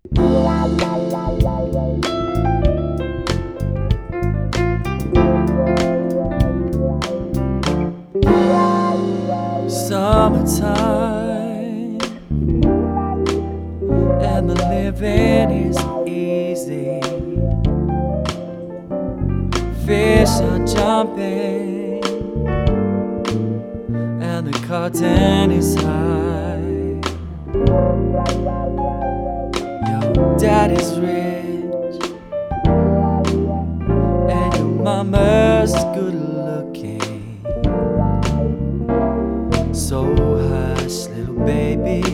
Summertime and the living is easy. Fish are jumping and the curtain is high. Your daddy's rich and your mama's good looking. So hush, little baby,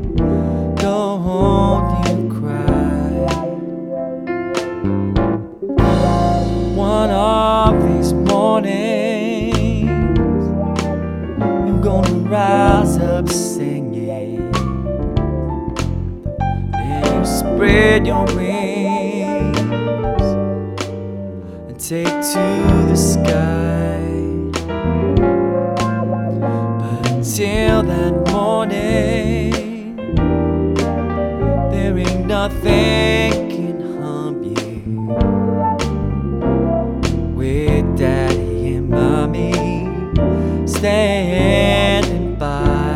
don't you cry. One of these mornings you're gonna rise up singing, and you spread your wings and take to the sky. Till that morning, there ain't nothing can harm you. With daddy and mommy standing by.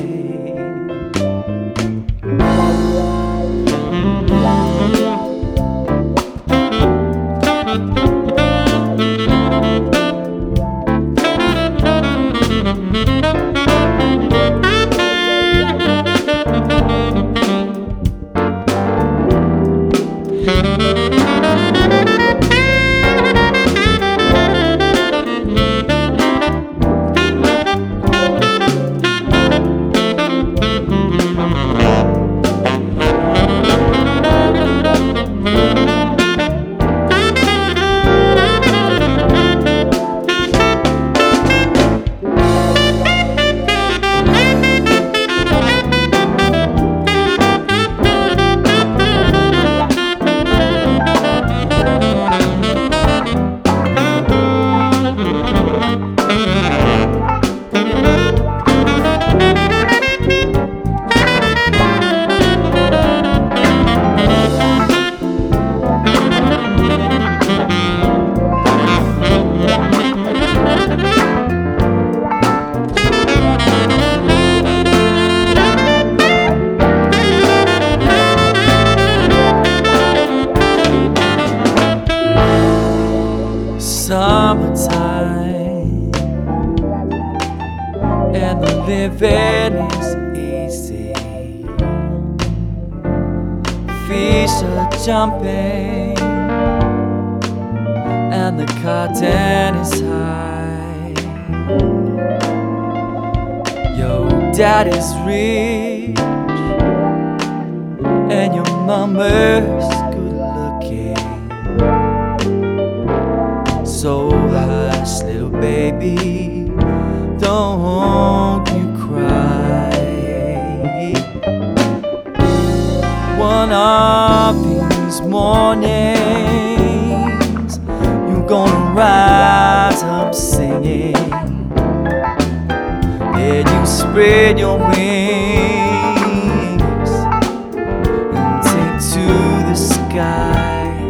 Summertime and the living is easy. Fish are jumping and the curtain is high. Your daddy's rich and your mama's good looking. So hush, little baby, don't you cry. One of these mornings you're gonna rise up singing, and you spread your wings and take to the sky.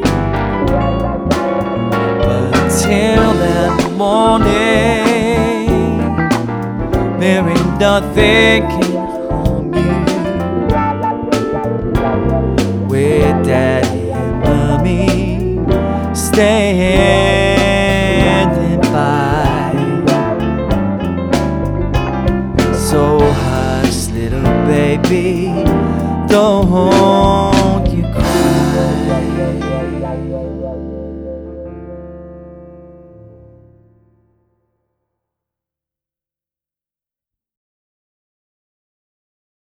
Till that morning, there ain't nothing can harm you. With daddy and mommy standing by. So hush, little baby, don't